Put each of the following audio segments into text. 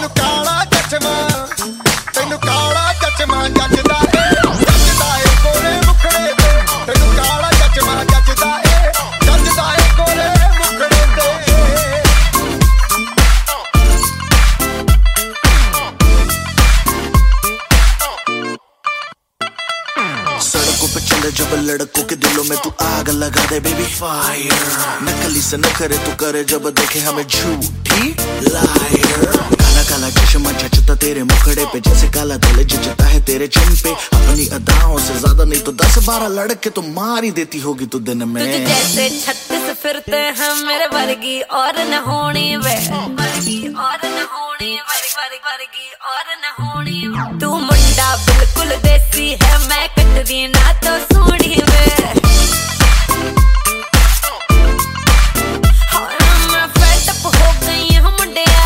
ਤੈਨੂੰ ਕਾਲਾ ਚਸ਼ਮਾ ਜੱਜਦਾ ਏ ਕੋਰੇ ਮੁਖੜੇ ਤੇ ਤੈਨੂੰ ਕਾਲਾ ਚਸ਼ਮਾ ਜੱਜਦਾ ਏ ਕੋਰੇ ਮੁਖੜੇ ਤੇ सड़कों पे चले जब लड़कों के दिलों में तू आग लगा दे बेबी फायर नकली से न करे तू करे जब देखे हमें झूठी लायर काला काला चश्मा जचता तेरे मुखड़े पे जैसे काला दिल जचता है तेरे चिन पे अपनी अदाओं से ज्यादा नहीं तो 10-12 लड़के तो मार ही देती होगी तू दिन में तुझे जैसे 36 फिरते हैं मेरे वर्गी और न होनी वे वर्गी और न होनी वर्गी और न होनी तू मुंडा बिल्कुल देसी है मैं कटदी ना तो सूढ़ी वे मैं फेड अप हो गई हूं मुंडिया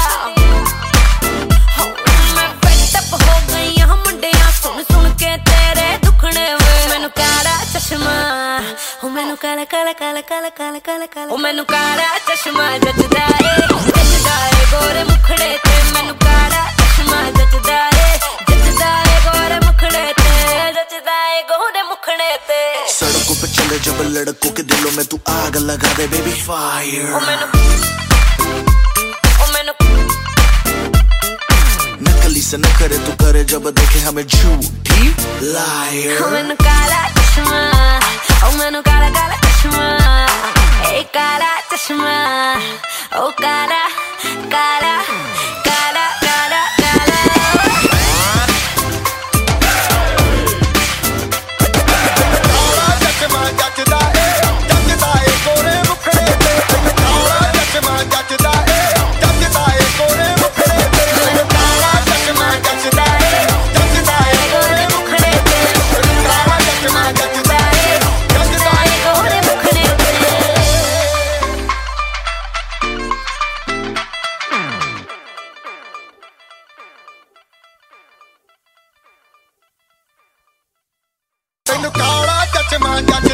मैं फेड अप हो गई हूं मुंडिया सुन के तेरे दुखने वे मैनू काला चश्मा ओ मैनू काला ओ मैनू काला चश्मा जचदा ए गोरे मुखड़े ते मैनू काला चश्मा जचदा ए गोरे मुखड़े ते जचदा ए गोरे मुखड़े ते सड़कों पे चले जब लड़कों के दिलों में तू आग लगा दे बेबी फायर ओ मैनू नकली से न करे तू करे जब देखे हमें झूठी लायर ओ मैनू काला चश्मा ओ मैनू काला चश्मा ए काला चश्मा ओ काला काला काला काला काला ਕਾਲਾ ਚਸ਼ਮਾ ਜੱਜਦਾ ਏ ਕੋਰੇ ਮੁਖੜੇ ਤੇ ਤੈਨੂੰ ਕਾਲਾ ਚਸ਼ਮਾ ਜੱਜਦਾ ਏ ਕੋਰੇ ਮੁਖੜੇ ਤੇ ਤੈਨੂੰ ਕਾਲਾ ਚਸ਼ਮਾ ਜੱਜਦਾ ਏ ਕੋਰੇ ਮੁਖੜੇ ਤੇ ਤੈਨੂੰ ਕਾਲਾ ਚਸ਼ਮਾ ਜੱਜਦਾ ਏ गोरे मुखड़े ते ਤੈਨੂੰ ਕਾਲਾ ਚਸ਼ਮਾ